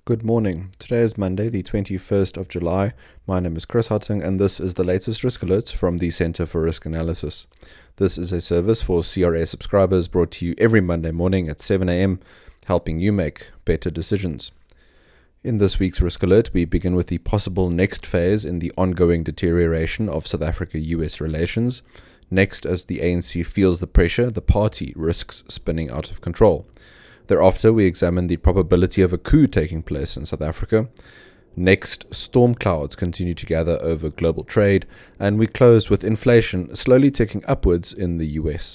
Good morning. Today is Monday, the 21st of July. My name is Chris Hutting, and this is the latest risk alert from the Center for Risk Analysis. This is a service for CRA subscribers brought to you every Monday morning at 7 a.m., helping you make better decisions. In this week's risk alert, we begin with the possible next phase in the ongoing deterioration of South Africa-US relations. Next, as the ANC feels the pressure, the party risks spinning out of control. Thereafter, we examine the probability of a coup taking place in South Africa. Next, storm clouds continue to gather over global trade, and we close with inflation slowly ticking upwards in the US.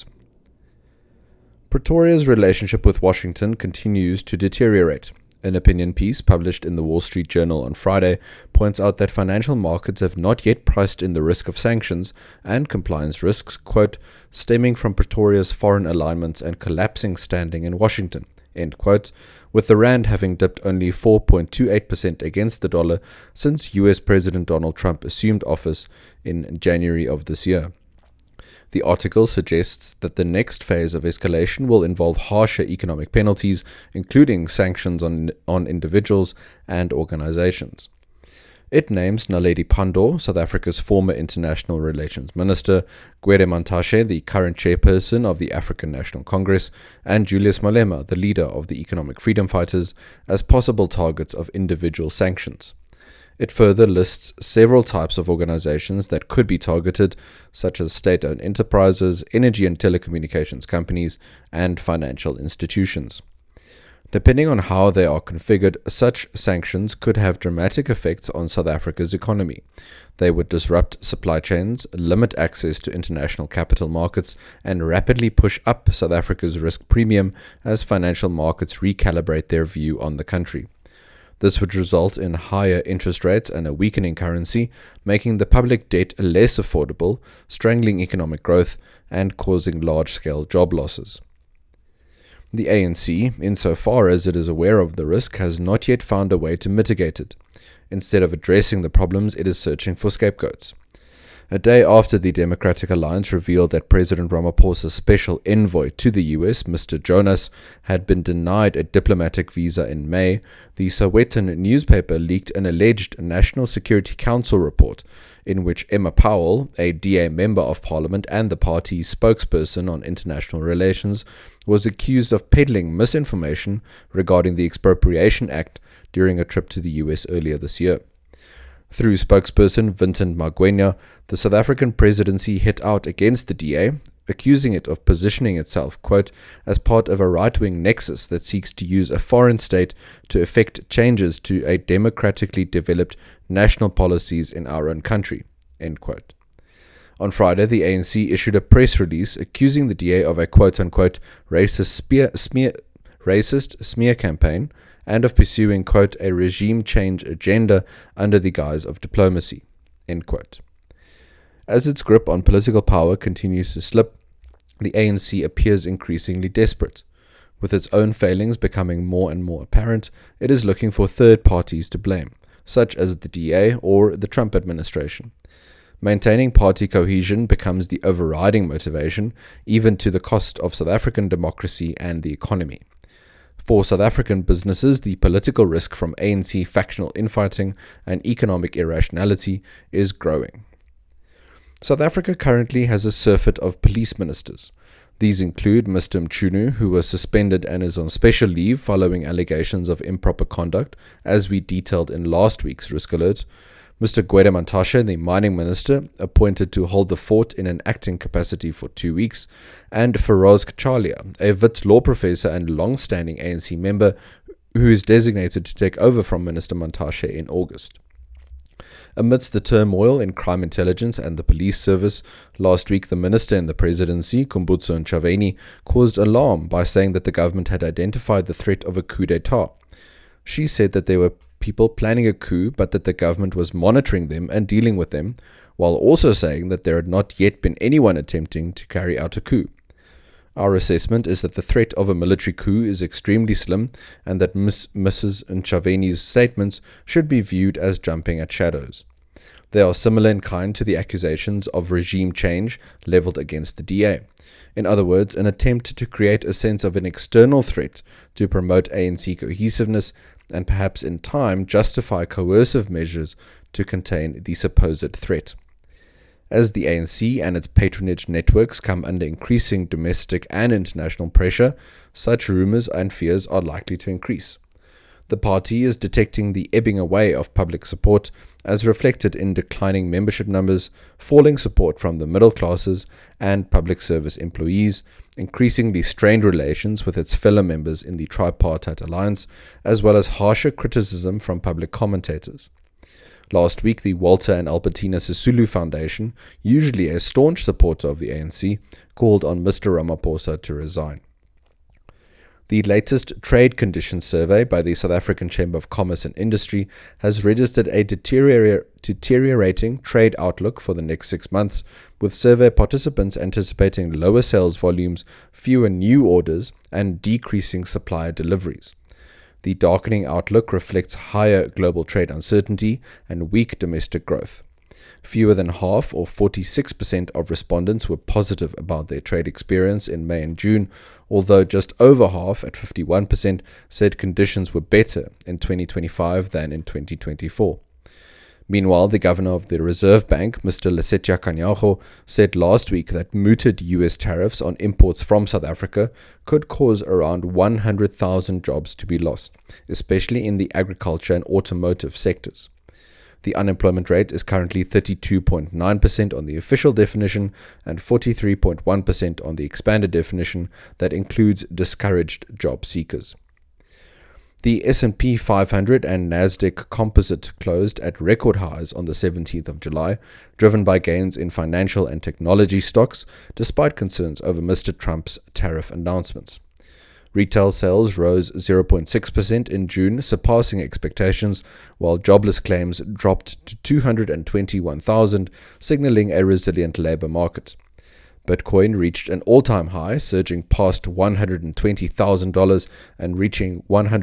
Pretoria's relationship with Washington continues to deteriorate. An opinion piece published in the Wall Street Journal on Friday points out that financial markets have not yet priced in the risk of sanctions and compliance risks, quote, stemming from Pretoria's foreign alignments and collapsing standing in Washington, end quote, with the rand having dipped only 4.28% against the dollar since US President Donald Trump assumed office in January of this year. The article suggests that the next phase of escalation will involve harsher economic penalties, including sanctions on individuals and organizations. It names Naledi Pandor, South Africa's former international relations minister, Gwede Mantashe, the current chairperson of the African National Congress, and Julius Malema, the leader of the Economic Freedom Fighters, as possible targets of individual sanctions. It further lists several types of organizations that could be targeted, such as state-owned enterprises, energy and telecommunications companies, and financial institutions. Depending on how they are configured, such sanctions could have dramatic effects on South Africa's economy. They would disrupt supply chains, limit access to international capital markets, and rapidly push up South Africa's risk premium as financial markets recalibrate their view on the country. This would result in higher interest rates and a weakening currency, making the public debt less affordable, strangling economic growth, and causing large-scale job losses. The ANC, insofar as it is aware of the risk, has not yet found a way to mitigate it. Instead of addressing the problems, it is searching for scapegoats. A day after the Democratic Alliance revealed that President Ramaphosa's special envoy to the US, Mr. Jonas, had been denied a diplomatic visa in May, the Sowetan newspaper leaked an alleged National Security Council report in which Emma Powell, a DA member of Parliament and the party's spokesperson on international relations, was accused of peddling misinformation regarding the Expropriation Act during a trip to the US earlier this year. Through spokesperson Vincent Magwenya, the South African presidency hit out against the DA, accusing it of positioning itself, quote, as part of a right-wing nexus that seeks to use a foreign state to effect changes to a democratically developed national policies in our own country, end quote. On Friday, the ANC issued a press release accusing the DA of a quote-unquote racist smear campaign and of pursuing, quote, a regime change agenda under the guise of diplomacy, end quote. As its grip on political power continues to slip, the ANC appears increasingly desperate. With its own failings becoming more and more apparent, it is looking for third parties to blame, such as the DA or the Trump administration. Maintaining party cohesion becomes the overriding motivation, even to the cost of South African democracy and the economy. For South African businesses, the political risk from ANC factional infighting and economic irrationality is growing. South Africa currently has a surfeit of police ministers. These include Mr. Mchunu, who was suspended and is on special leave following allegations of improper conduct, as we detailed in last week's Risk Alert, Mr. Gwede Mantashe, the mining minister, appointed to hold the fort in an acting capacity for 2 weeks, and Feroz Kachalia, a Wits law professor and long-standing ANC member, who is designated to take over from Minister Mantashe in August. Amidst the turmoil in crime intelligence and the police service, last week the minister in the presidency, Kumbutso Ntshavheni, caused alarm by saying that the government had identified the threat of a coup d'etat. She said that there were people planning a coup, but that the government was monitoring them and dealing with them, while also saying that there had not yet been anyone attempting to carry out a coup. Our assessment is that the threat of a military coup is extremely slim, and that Mrs. Ntshavheni's statements should be viewed as jumping at shadows. They are similar in kind to the accusations of regime change leveled against the DA. In other words, an attempt to create a sense of an external threat to promote ANC cohesiveness and perhaps in time justify coercive measures to contain the supposed threat. As the ANC and its patronage networks come under increasing domestic and international pressure, such rumors and fears are likely to increase. The party is detecting the ebbing away of public support, as reflected in declining membership numbers, falling support from the middle classes and public service employees, increasingly strained relations with its fellow members in the tripartite alliance, as well as harsher criticism from public commentators. Last week, the Walter and Albertina Sisulu Foundation, usually a staunch supporter of the ANC, called on Mr. Ramaphosa to resign. The latest trade conditions survey by the South African Chamber of Commerce and Industry has registered a deteriorating trade outlook for the next 6 months, with survey participants anticipating lower sales volumes, fewer new orders, and decreasing supplier deliveries. The darkening outlook reflects higher global trade uncertainty and weak domestic growth. Fewer than half, or 46% of respondents, were positive about their trade experience in May and June, although just over half, at 51%, said conditions were better in 2025 than in 2024. Meanwhile, the governor of the Reserve Bank, Mr. Lesetja Kganyago, said last week that mooted U.S. tariffs on imports from South Africa could cause around 100,000 jobs to be lost, especially in the agriculture and automotive sectors. The unemployment rate is currently 32.9% on the official definition and 43.1% on the expanded definition that includes discouraged job seekers. The S&P 500 and Nasdaq Composite closed at record highs on the 17th of July, driven by gains in financial and technology stocks, despite concerns over Mr. Trump's tariff announcements. Retail sales rose 0.6% in June, surpassing expectations, while jobless claims dropped to 221,000, signaling a resilient labor market. Bitcoin reached an all-time high, surging past $120,000 and reaching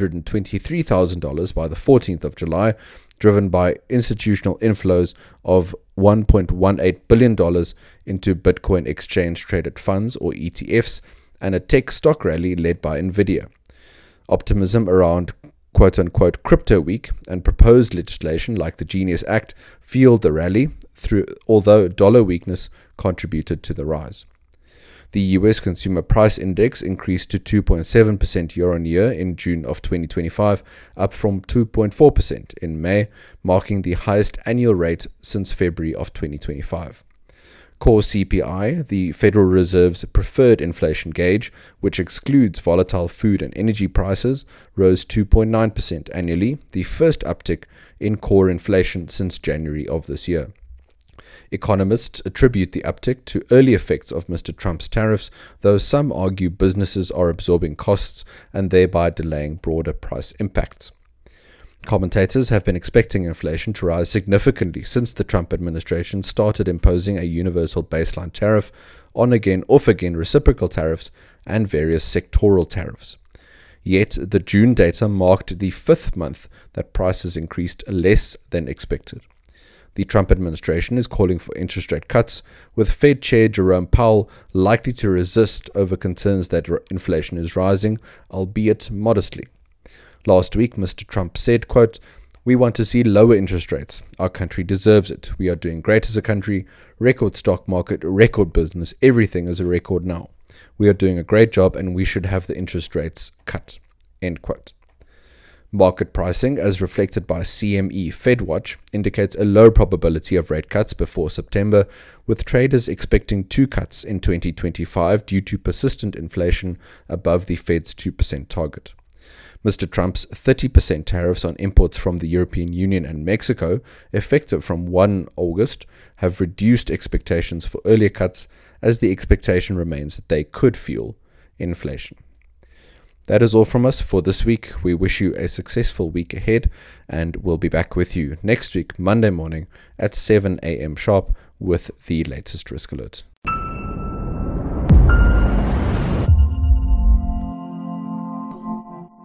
$123,000 by the 14th of July, driven by institutional inflows of $1.18 billion into Bitcoin exchange-traded funds, or ETFs, and a tech stock rally led by Nvidia. Optimism around quote-unquote crypto week and proposed legislation like the Genius Act fueled the rally, although dollar weakness contributed to the rise. The U.S. Consumer Price Index increased to 2.7% year-on-year in June of 2025, up from 2.4% in May, marking the highest annual rate since February of 2025. Core CPI, the Federal Reserve's preferred inflation gauge, which excludes volatile food and energy prices, rose 2.9% annually, the first uptick in core inflation since January of this year. Economists attribute the uptick to early effects of Mr. Trump's tariffs, though some argue businesses are absorbing costs and thereby delaying broader price impacts. Commentators have been expecting inflation to rise significantly since the Trump administration started imposing a universal baseline tariff, on-again, off-again reciprocal tariffs, and various sectoral tariffs. Yet, the June data marked the fifth month that prices increased less than expected. The Trump administration is calling for interest rate cuts, with Fed Chair Jerome Powell likely to resist over concerns that inflation is rising, albeit modestly. Last week, Mr. Trump said, quote, "We want to see lower interest rates. Our country deserves it. We are doing great as a country. Record stock market, record business. Everything is a record now. We are doing a great job and we should have the interest rates cut." End quote. Market pricing, as reflected by CME FedWatch, indicates a low probability of rate cuts before September, with traders expecting 2 cuts in 2025 due to persistent inflation above the Fed's 2% target. Mr. Trump's 30% tariffs on imports from the European Union and Mexico, effective from 1 August, have reduced expectations for earlier cuts, as the expectation remains that they could fuel inflation. That is all from us for this week. We wish you a successful week ahead, and we'll be back with you next week, Monday morning at 7 a.m. sharp with the latest risk alert.